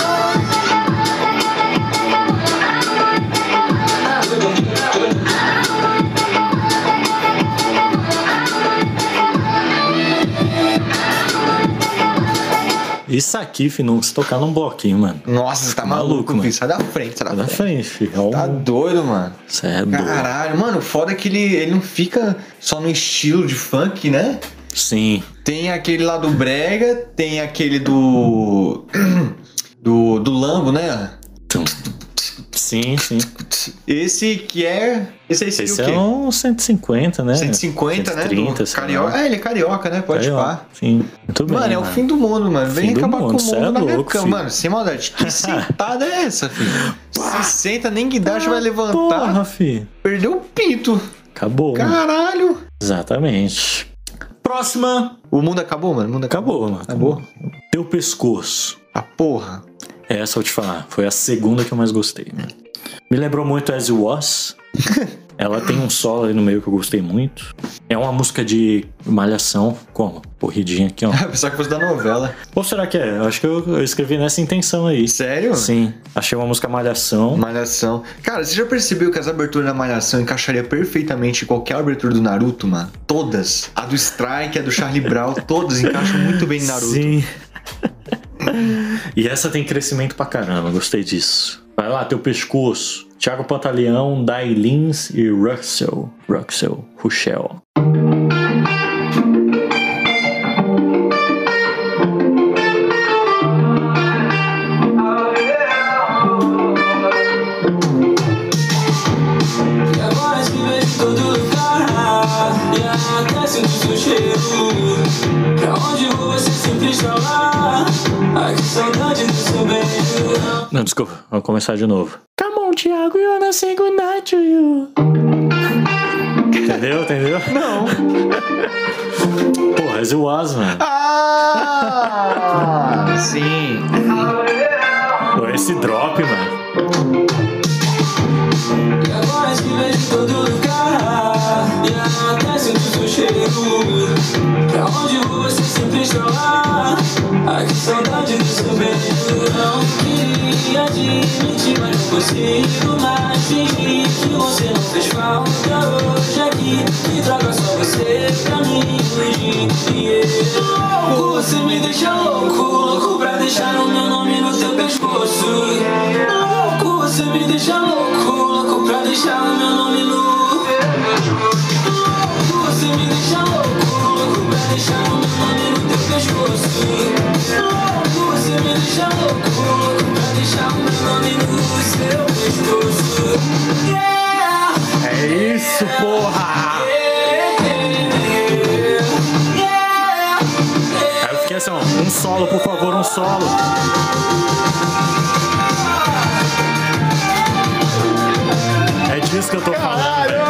Isso aqui, filho, não se tocar num bloquinho, mano. Nossa, você tá maluco, mano. filho. Sai da frente, sai da frente. Filho. Tá doido, mano. Cê é doido. Caralho, mano, foda é que ele não fica só no estilo de funk, né? Sim. Tem aquele lá do brega, tem aquele do Lambo, né? Sim. Esse que é... Esse aí seria Esse o quê? é um 150, né? 150, né? 130, Do carioca. É, ele é carioca, né? Pode pá. Sim. Muito bem, Mano, é o fim do mundo, mano. Vem Fim do acabar mundo, com o cê é mundo na minha louco, cama. filho. Mano, sem maldade. Que sentada é essa, filho? Se senta, nem guindaste vai levantar. Porra, filho. Perdeu o pinto. Acabou. Caralho. Exatamente. Próxima. O mundo acabou, mano? O mundo Acabou, mano. Acabou? Teu pescoço. A porra. Essa eu vou te falar. Foi a segunda que eu mais gostei, mano. Me lembrou muito As You Was. Ela tem um solo ali no meio que eu gostei muito. É uma música de malhação. Como? Corridinha aqui, ó. Pensava que fosse da novela. Ou será que é? Eu acho que eu escrevi nessa intenção aí. Sério? Sim. Achei uma música malhação. Malhação. Cara, você já percebeu que as aberturas da Malhação encaixaria perfeitamente em qualquer abertura do Naruto, mano? Todas. A do Strike, a do Charlie Brown, todas encaixam muito bem em Naruto. Sim. E essa tem crescimento pra caramba, gostei disso. Vai lá, Teu Pescoço. Thiago Pantaleão, Dailins e Russell. Agora te vejo em todo lugar e até sinto seu cheiro. Pra onde vou você sempre está lá. Ai, que saudade do seu beijo. Não, desculpa, vamos começar de novo. Come on, Thiago, you wanna say goodnight to you. Entendeu? Não. Porra, As You Was, mano. Ah, sim. Pô, esse drop, mano. E agora te vejo em todo lugar e até sinto seu cheiro. Pra onde vou você sempre está lá. Ai, que saudade do seu beijo. Não queria admitir, mas não consigo mais fingir que você não fez falta hoje aqui. Que droga só você pra mim fugir. Louco, você me deixa louco pra deixar o meu nome no teu deixa louco, louco pra deixar o meu nome no seu pescoço. Yeah. É isso, porra! Aí eu fiquei assim, ó, um solo, por favor, um solo. É disso que eu tô falando, velho.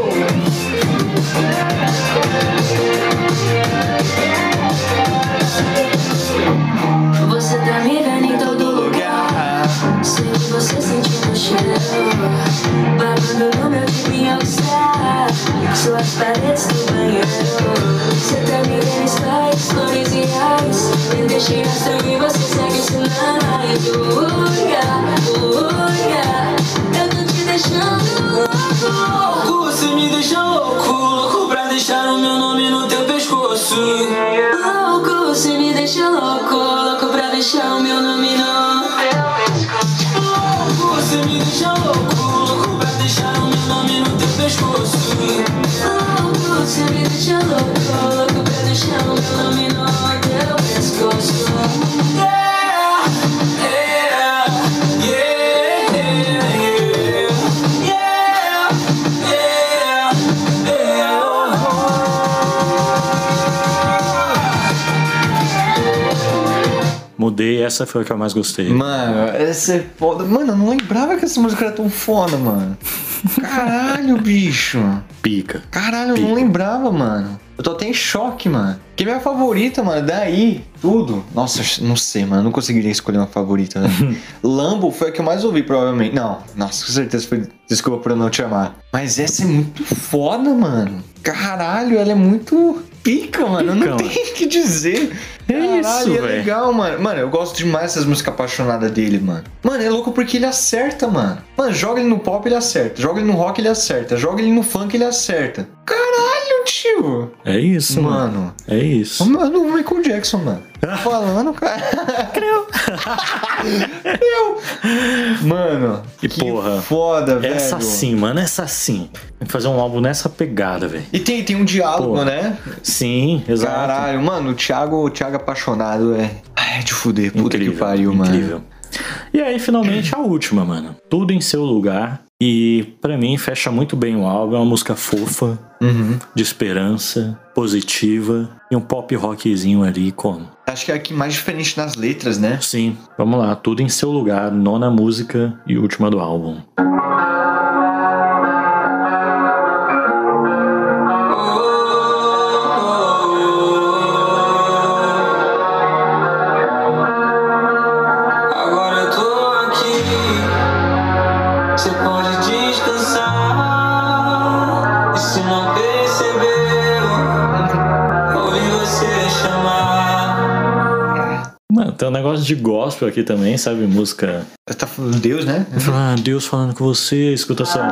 Você tá me vendo em todo lugar. Sei que você sente no cheiro, babando no meu tipinho alçar. Suas paredes do banheiro. Você tá me vendo em stories e reais. Me deixe rastro e você segue sinais. Eu tô te deixando louco. Você me deixa louco, louco pra deixar o meu nome no teu pescoço. Louco, você me deixa louco, louco pra deixar o meu nome no teu pescoço. Louco, você me deixa louco, louco pra deixar o meu nome no teu pescoço. Louco, você me deixa louco, louco pra deixar o meu nome no teu pescoço. Yeah, yeah, yeah, yeah, yeah, yeah. Mudei, essa foi a que eu mais gostei. Mano, essa é foda. Mano, eu não lembrava que essa música era tão foda, mano. Caralho, bicho. Pica. Caralho, eu não lembrava, mano. Eu tô até em choque, mano. Que minha favorita, mano, daí, tudo. Nossa, não sei, mano. Eu não conseguiria escolher uma favorita, né? Lambo foi a que eu mais ouvi, provavelmente. Não, nossa, com certeza foi. Desculpa por eu não te amar. Mas essa é muito foda, mano. Caralho, ela é muito pica, mano. Eu não tenho o que dizer. É isso, é velho. legal, mano. Mano, eu gosto demais dessas músicas apaixonadas dele, mano. Mano, é louco porque ele acerta, mano. Mano, joga ele no pop, ele acerta. Joga ele no rock, ele acerta. Joga ele no funk, ele acerta. Caralho, tio. É isso, Mano. É isso. Mano, o Michael Jackson, mano. Tô falando, cara. Creu. Mano, E que porra, foda, velho. Essa sim, mano, essa sim. Tem que fazer um álbum nessa pegada, velho. E tem um diálogo, Pô. né? Sim, exato. Caralho, mano, o Thiago apaixonado é de fuder. Puta que pariu, incrível. mano. E aí, finalmente, a última, mano. Tudo em seu lugar. E pra mim fecha muito bem o álbum. É uma música fofa, de esperança, positiva. E um pop rockzinho ali como? Acho que é a que mais diferente nas letras, né? Sim, vamos lá. Tudo em seu lugar. Nona música e última do álbum. Agora eu tô aqui, você pode descansar. E se não percebeu, ouvi você chamar. Mano, tem um negócio de gospel aqui também, sabe? Música. Tá falando Deus, né? Deus falando com você, escuta só.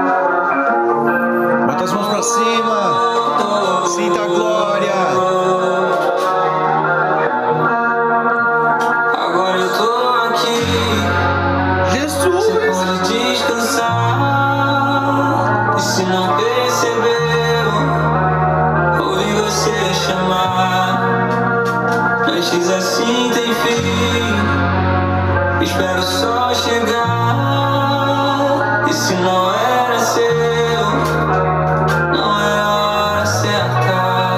Bota as mãos pra cima. Sinta a glória. Agora eu tô aqui, Jesus. você pode descansar. E se não percebeu, ouvi você chamar. Antes assim tem fim, espero só chegar. E se não era seu, não era a hora certa.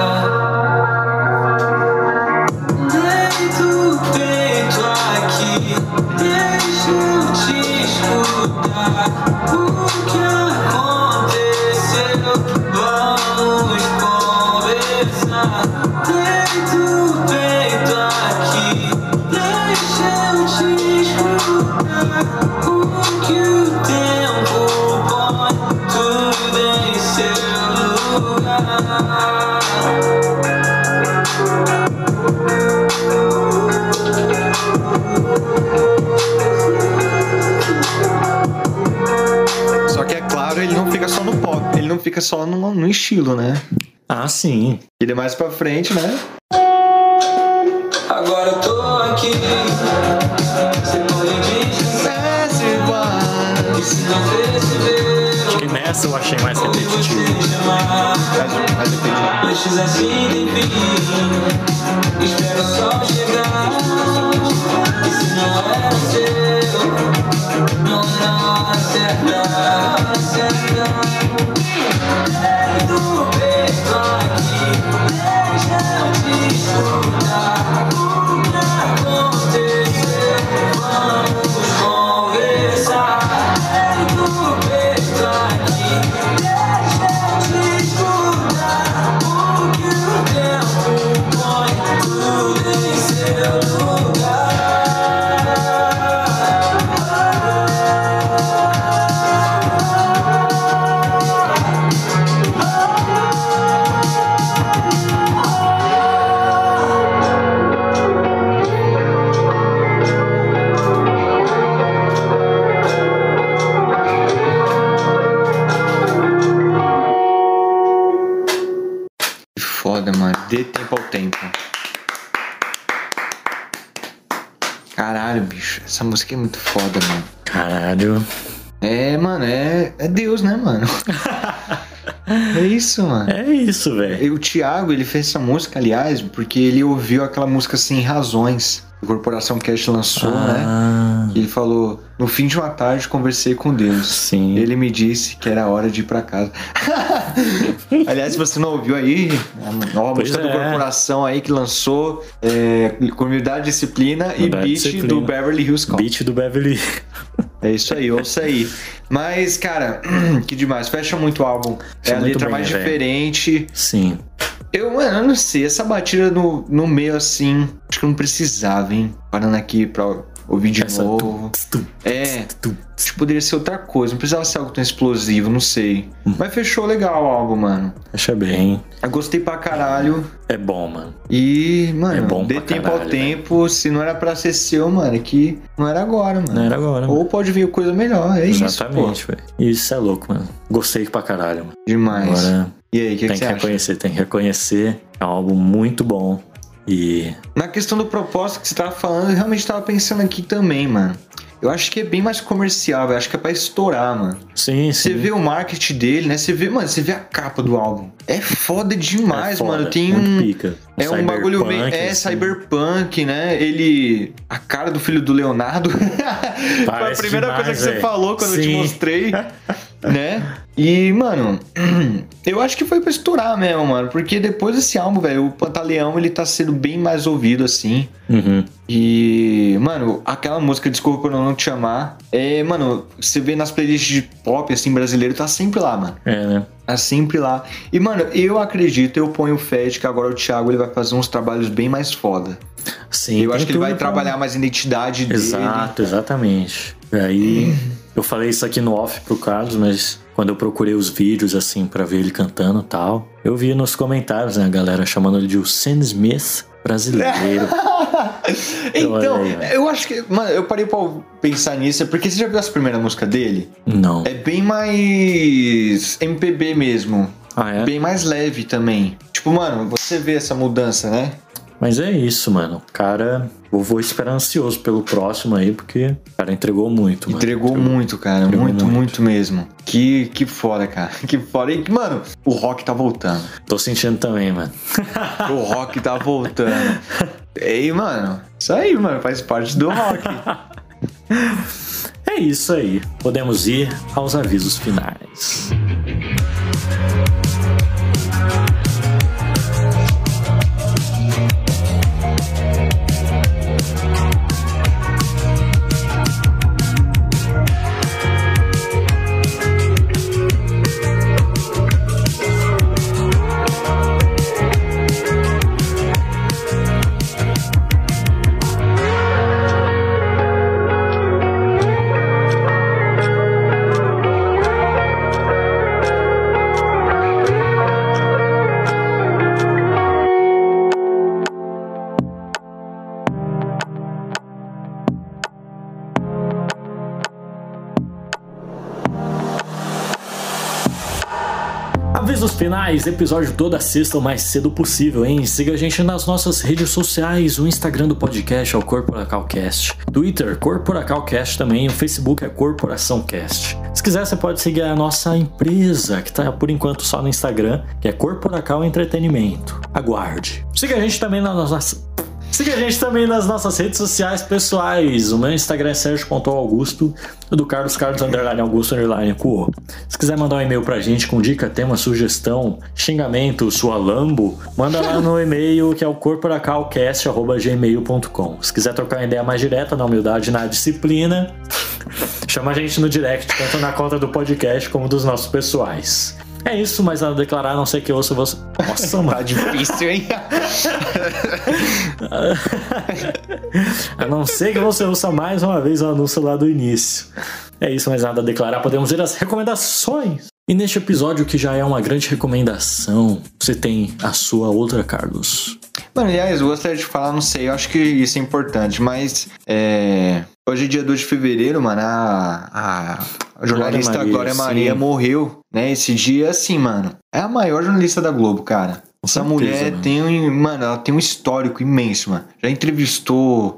Deito o peito aqui, deixa eu te escutar. O que aconteceu? Vamos conversar. Deito o peito aqui, deixa eu te escutar. O que o tempo põe tudo em seu lugar. Só que é claro, ele não fica só no pop. Ele não fica só no estilo, né? Ah, sim. Ele é mais pra frente, né? Agora eu tô aqui, você pode descansar. E se não percebeu, Acho que nessa eu achei mais repetitivo. Mais efetivo. antes assim tem fim, espero só chegar. E se não na hora certa. Desde o peito aqui, deixa eu te escutar. O que aconteceu? Vamos conversar. Desde o peito aqui, deixa eu te escutar. O que o tempo põe tudo em seu lugar. Foda, mano. Dê tempo ao tempo. Caralho, bicho. Essa música é muito foda, mano. Caralho. É, mano, é Deus, né, mano? É isso, mano. É isso, velho. E o Thiago, ele fez essa música, aliás, porque ele ouviu aquela música Sem Razões, que a Corporação Cash lançou, né? E ele falou: no fim de uma tarde conversei com Deus. Sim. Ele me disse que era hora de ir pra casa. Aliás, se você não ouviu aí, a nova música do Corporação aí que lançou, Comunidade Disciplina e Beat do Beverly Hills Cop. Beat do Beverly. É isso aí, ouça aí. Mas, cara, que demais. Fecha muito o álbum. É a letra mais diferente. Sim. Eu não sei. Essa batida no meio, assim, acho que não precisava, hein? Parando aqui pra ouvir de novo. Acho que poderia ser outra coisa. Não precisava ser algo tão explosivo, não sei. Mas fechou legal o álbum, mano. Fecha bem. Eu gostei pra caralho. É bom, mano. E, mano, é bom dê tempo ao tempo. Se não era pra ser seu, mano, é que não era agora, mano. Não era agora, Ou pode vir coisa melhor, é isso. Exatamente, velho. Isso é louco, mano. Gostei pra caralho, mano. Demais. Agora, e aí, o que você acha? Tem que reconhecer. É um álbum muito bom. E na questão do propósito que você tava falando, eu realmente tava pensando aqui também, mano. Eu acho que é bem mais comercial, eu acho que é pra estourar, mano. Sim, Você vê o marketing dele, né? Você vê a capa do álbum. É foda demais, mano. Tem pica. É um bagulho meio. Assim. Cyberpunk, né? A cara do filho do Leonardo. Foi a primeira coisa que você falou quando eu te mostrei. Né? E, mano, eu acho que foi pra estourar mesmo, mano. Porque depois desse álbum, velho, o Pantaleão, ele tá sendo bem mais ouvido, assim. E, mano, aquela música Desculpa por não te amar, mano, você vê nas playlists de pop, assim, brasileiro, tá sempre lá, mano. Né? Tá sempre lá. E, mano, eu acredito, eu ponho fé de que agora o Thiago, ele vai fazer uns trabalhos bem mais foda. Sim. Eu acho que ele vai trabalhar mais a identidade dele. Exato, exatamente. E aí, eu falei isso aqui no off pro Carlos, mas quando eu procurei os vídeos, assim, pra ver ele cantando e tal, eu vi nos comentários, né, a galera chamando ele de o Sam Smith brasileiro. Então, eu acho que... Mano, eu parei pra pensar nisso, porque você já viu essa primeira música dele? Não. É bem mais MPB mesmo. Ah, é? Bem mais leve também. Tipo, mano, você vê essa mudança, né? Mas é isso, mano. Cara, eu vou esperar ansioso pelo próximo aí, porque o cara entregou muito, mano. Entregou muito, cara. Muito mesmo. Que foda, cara. Que foda. E, mano, o rock tá voltando. Tô sentindo também, mano. O rock tá voltando. E, mano, isso aí, mano, faz parte do rock. É isso aí. Podemos ir aos avisos finais. Avisos finais, episódio toda sexta o mais cedo possível, hein? Siga a gente nas nossas redes sociais, o Instagram do podcast é o CorporacalCast, Twitter, CorporacalCast também, o Facebook é CorporaçãoCast. Se quiser, você pode seguir a nossa empresa, que tá por enquanto só no Instagram, que é Corporacal Entretenimento. Aguarde. Siga a gente também nas nossas... Siga a gente também nas nossas redes sociais pessoais. O meu Instagram é sergio.augusto, o do Carlos _Augusto_Cuo. Se quiser mandar um e-mail pra gente com dica, tema, sugestão, xingamento, sua lambo, manda lá no e-mail que é o corporacalcast@gmail.com. Se quiser trocar uma ideia mais direta, na humildade, na disciplina, chama a gente no direct, tanto na conta do podcast como dos nossos pessoais. É isso, mas nada a declarar, a não ser que eu ouça você. Nossa, mano. Tá difícil, hein? A não ser que você ouça mais uma vez o anúncio lá do início. É isso, mas nada a declarar. Podemos ir às recomendações. E neste episódio, que já é uma grande recomendação, você tem a sua outra, Carlos. Mano, aliás, eu gostaria de falar, não sei, eu acho que isso é importante, mas hoje é dia 2 de fevereiro, mano, a jornalista Glória Maria morreu, né? Esse dia, assim, mano, é a maior jornalista da Globo, cara. Essa mulher ela tem um histórico imenso, mano. Já entrevistou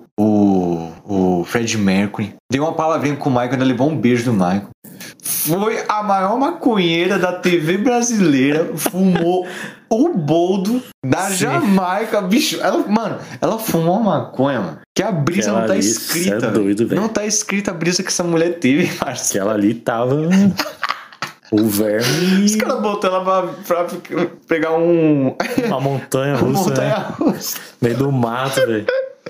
o Freddie Mercury, deu uma palavrinha com o Michael, ainda levou um beijo do Michael. Foi a maior maconheira da TV brasileira, fumou o boldo da Jamaica, bicho. Ela fumou uma maconha, mano, que a brisa não tá escrita. É doido, não tá escrita a brisa que essa mulher teve, parceiro. Aquela ali tava... O verme... Os caras botou ela pra pegar uma montanha russa, meio do mato, velho.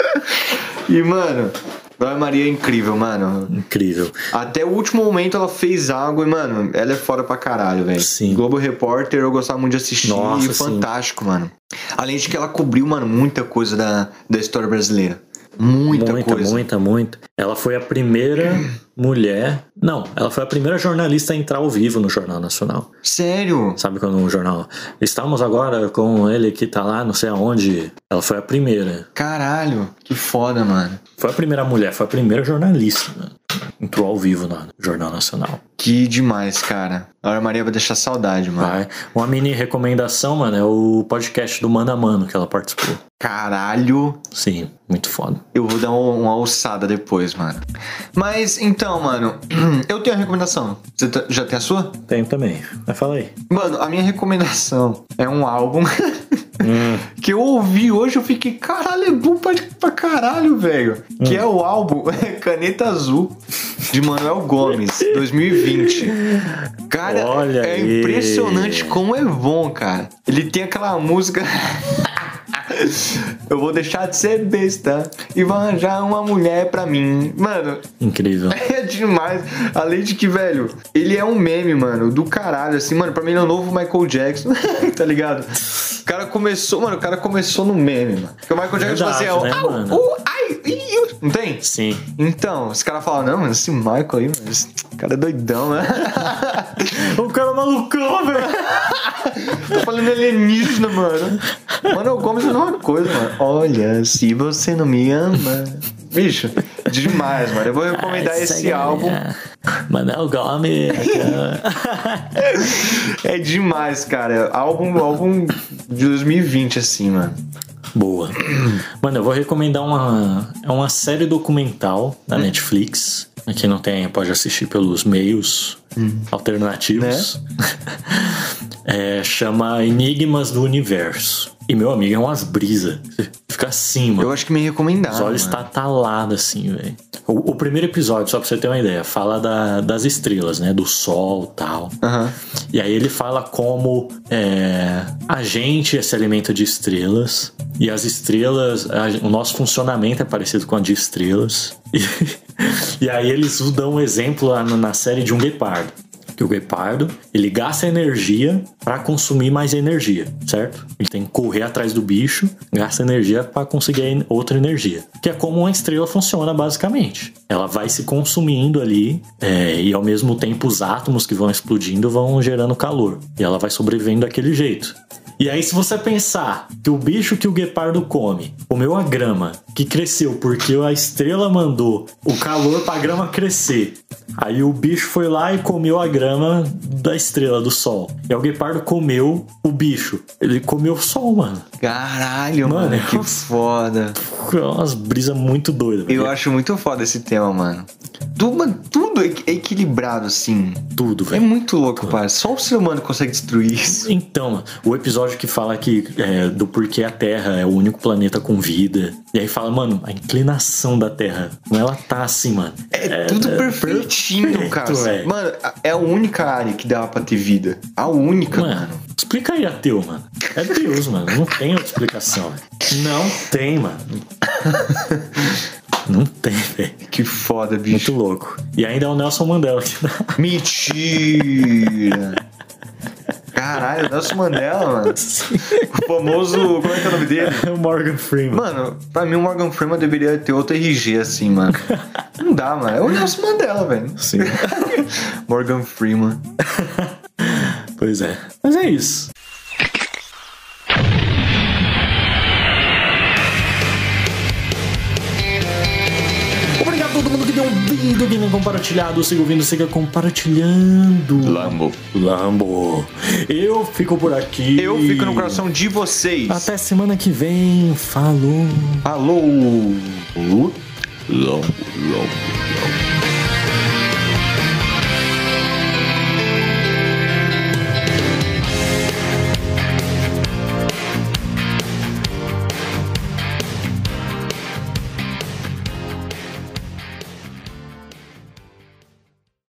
E, mano... Glória Maria é incrível, mano. Incrível. Até o último momento ela fez algo e, mano, ela é foda pra caralho, velho. Sim. Globo Repórter eu gostava muito de assistir. Nossa, fantástico, sim. Mano. Além de que ela cobriu, mano, muita coisa da história brasileira. Muita coisa. Ela foi a primeira mulher... Não, ela foi a primeira jornalista a entrar ao vivo no Jornal Nacional. Sério? Sabe quando o jornal... Estamos agora com ele que tá lá, não sei aonde. Ela foi a primeira. Caralho, que foda, mano. Foi a primeira mulher, foi a primeira jornalista, mano. Entrou ao vivo no Jornal Nacional. Que demais, cara. A Glória Maria vai deixar saudade, mano. Vai. Uma mini recomendação, mano, é o podcast do Mano a Mano que ela participou. Caralho. Sim, muito foda. Eu vou dar uma alçada depois, mano. Mas, então, mano, eu tenho a recomendação. Você já tem a sua? Tenho também. Mas fala aí. Mano, a minha recomendação é um álbum que eu ouvi hoje, eu fiquei, caralho, é bom pra caralho, velho. Que é o álbum Caneta Azul, de Manuel Gomes, 2020. Cara, olha é aí. Impressionante como é bom, cara. Ele tem aquela música... Eu vou deixar de ser besta e vou arranjar uma mulher pra mim. Mano, incrível. É demais. Além de que, velho, ele é um meme, mano, do caralho, assim, mano. Pra mim ele é o novo Michael Jackson. Tá ligado? O cara começou no meme, mano. Porque o Michael Jackson verdade, fazia né, não tem? Sim. Então, os caras falam, não, mano, esse Michael aí, mano, esse cara é doidão, né? O cara é malucão, velho. Tô falando alienígena, mano. Mano, Gomes é a mesma coisa, mano. Olha, se você não me ama... Bicho, demais, mano. Eu vou recomendar esse álbum. Manuel Gomes. É demais, cara. Álbum de 2020, assim, mano. Boa. Mano, eu vou recomendar uma série documental da Netflix. Quem não tem pode assistir pelos meios alternativos. Né? Chama Enigmas do Universo. E, meu amigo, é umas brisas. Fica assim, mano. Eu acho que me recomendaram. Os olhos tatalados, assim, velho. O primeiro episódio, só pra você ter uma ideia, fala das estrelas, né? Do sol e tal. Uhum. E aí ele fala como a gente se alimenta de estrelas. E as estrelas... o nosso funcionamento é parecido com a de estrelas. E aí eles dão um exemplo lá na série de um guepardo. Que o guepardo, ele gasta energia para consumir mais energia, certo? Ele tem que correr atrás do bicho, gasta energia para conseguir outra energia. Que é como uma estrela funciona, basicamente. Ela vai se consumindo ali e ao mesmo tempo os átomos que vão explodindo vão gerando calor. E ela vai sobrevivendo daquele jeito. E aí, se você pensar que o bicho que o guepardo comeu a grama, que cresceu porque a estrela mandou o calor pra grama crescer. Aí o bicho foi lá e comeu a grama da estrela, do sol. E aí o guepardo comeu o bicho. Ele comeu o sol, mano. Caralho, mano, que foda. É umas brisas muito doidas. Eu acho muito foda esse tema, mano. Tudo é equilibrado, assim. Tudo, É velho. muito louco, parça. Só o ser humano consegue destruir isso. Então, o episódio que fala que do porquê a Terra é o único planeta com vida. E aí fala, mano, a inclinação da Terra. Como ela tá assim, mano. É tudo perfeitinho, perfeito, cara. velho. Mano, é a única área que dava pra ter vida. A única, Mano, mano. explica aí, ateu, mano. É Deus, mano. Não tem outra explicação, velho. Não tem, mano. Não tem, velho. Que foda, bicho. Muito louco. E ainda é o Nelson Mandela que dá. Mentira! Caralho, Nelson Mandela, mano. O famoso. Como é que é o nome dele? O Morgan Freeman. Mano, pra mim o Morgan Freeman deveria ter outro RG assim, mano. Não dá, mano. É o Nelson Mandela, velho. Sim. Morgan Freeman. Pois é. Mas é isso. Obrigado a todo mundo que tem ouvido, que tem compartilhado. Siga ouvindo, siga compartilhando. Lambo. Eu fico por aqui. Eu fico no coração de vocês. Até semana que vem. Falou. Falou. Lambo.